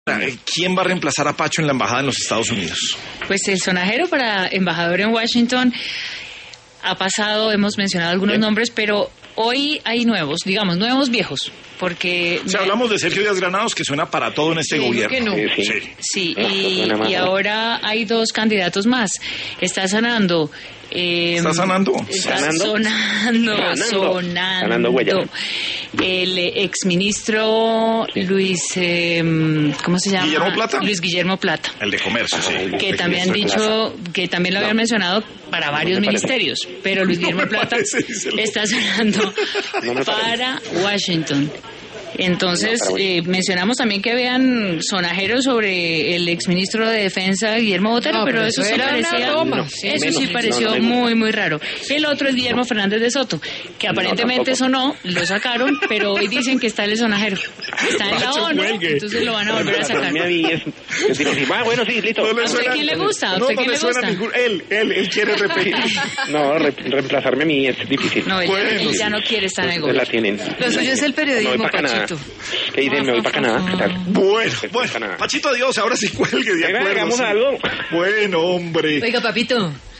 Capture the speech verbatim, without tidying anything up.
¿Quién va a reemplazar a Pacho en la embajada en los Estados Unidos? Pues el sonajero para embajador en Washington ha pasado, hemos mencionado algunos ¿Eh? nombres, pero hoy hay nuevos, digamos, nuevos viejos, porque... O sea, hablamos de Sergio Díaz Granados, que suena para todo en este sí, gobierno. Que no. Sí, sí. sí y, y ahora hay dos candidatos más. Está sonando... Eh, ¿Está sonando? Está ¿Sanando? sonando, Sanando. sonando. Sanando huella. El exministro Luis, eh, ¿cómo se llama? ¿Guillermo Plata? Luis Guillermo Plata. El de comercio, sí. Que también han dicho, que también lo habían no. mencionado para varios no ministerios, pero Luis Guillermo no Plata parece, está sonando no para Washington. Entonces, eh, mencionamos también que habían sonajeros sobre el exministro de Defensa, Guillermo Botero, no, pero, pero eso, eso sí parecía, no, sí, eso menos, sí pareció no, no, muy, muy raro. El otro es Guillermo Fernández de Soto, que aparentemente no, sonó, lo sacaron, pero hoy dicen que está el sonajero. Está en la ONU, entonces lo van a volver a sacar. Ah, bueno, sí, listo. ¿A usted quién le gusta? ¿A usted quién le gusta? Ningún, él, él, él quiere repetir. No, re reemplazarme a mí es difícil. No, bueno, él, él ya no quiere estar en el gobierno. La tienen. Lo suyo es el periodismo, Pachito. ¿Qué dicen? Me voy para Canadá. ¿Qué tal? Bueno, bueno. Pachito, adiós. Ahora sí cuelgue, de acuerdo. Hagamos sí. algo. Bueno, hombre. Oiga, papito.